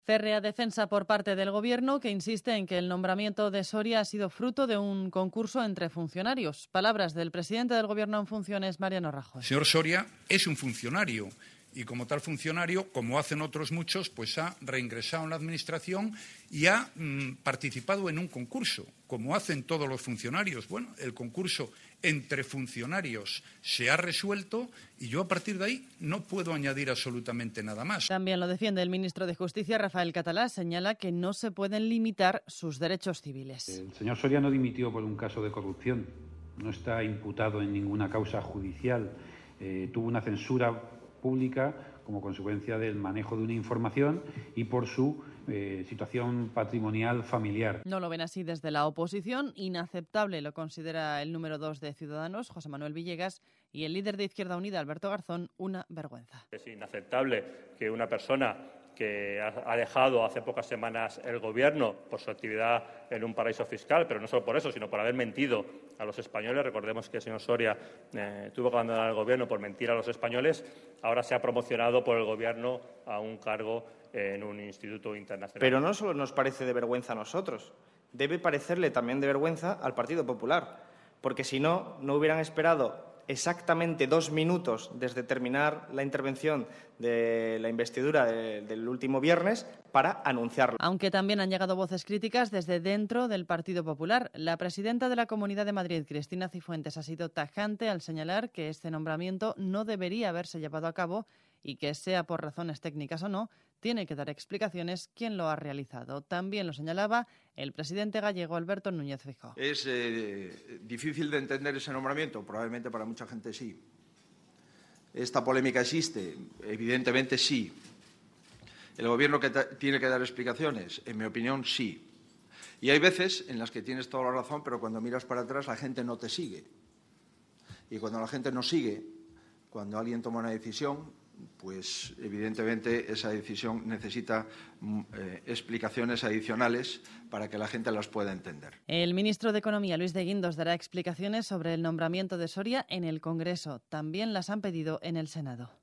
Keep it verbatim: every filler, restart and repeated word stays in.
Férrea defensa por parte del Gobierno, que insiste en que el nombramiento de Soria ha sido fruto de un concurso entre funcionarios. Palabras del presidente del Gobierno en funciones, Mariano Rajoy. El señor Soria es un funcionario y como tal funcionario, como hacen otros muchos, pues ha reingresado en la Administración y ha mmm, participado en un concurso, como hacen todos los funcionarios. Bueno, el concurso entre funcionarios se ha resuelto y yo a partir de ahí no puedo añadir absolutamente nada más. También lo defiende el ministro de Justicia, Rafael Catalá. Señala que no se pueden limitar sus derechos civiles. El señor Soria no dimitió por un caso de corrupción, no está imputado en ninguna causa judicial, eh, tuvo una censura pública como consecuencia del manejo de una información y por su eh, situación patrimonial familiar. No lo ven así desde la oposición. Inaceptable lo considera el número dos de Ciudadanos, José Manuel Villegas, y el líder de Izquierda Unida, Alberto Garzón, una vergüenza. Es inaceptable que una persona que ha dejado hace pocas semanas el Gobierno por su actividad en un paraíso fiscal, pero no solo por eso, sino por haber mentido a los españoles. Recordemos que el señor Soria eh, tuvo que abandonar el Gobierno por mentir a los españoles. Ahora se ha promocionado por el Gobierno a un cargo en un instituto internacional. Pero no solo nos parece de vergüenza a nosotros, debe parecerle también de vergüenza al Partido Popular, porque si no, no hubieran esperado exactamente dos minutos desde terminar la intervención de la investidura de, del último viernes para anunciarlo. Aunque también han llegado voces críticas desde dentro del Partido Popular. La presidenta de la Comunidad de Madrid, Cristina Cifuentes, ha sido tajante al señalar que este nombramiento no debería haberse llevado a cabo y que, sea por razones técnicas o no, tiene que dar explicaciones quién lo ha realizado. También lo señalaba el presidente gallego, Alberto Núñez Feijóo. ¿Es eh, difícil de entender ese nombramiento? Probablemente para mucha gente sí. ¿Esta polémica existe? Evidentemente sí. ¿El Gobierno que tiene que dar explicaciones? En mi opinión, sí. Y hay veces en las que tienes toda la razón, pero cuando miras para atrás la gente no te sigue. Y cuando la gente no sigue, cuando alguien toma una decisión, pues evidentemente esa decisión necesita eh, explicaciones adicionales para que la gente las pueda entender. El ministro de Economía, Luis de Guindos, dará explicaciones sobre el nombramiento de Soria en el Congreso. También las han pedido en el Senado.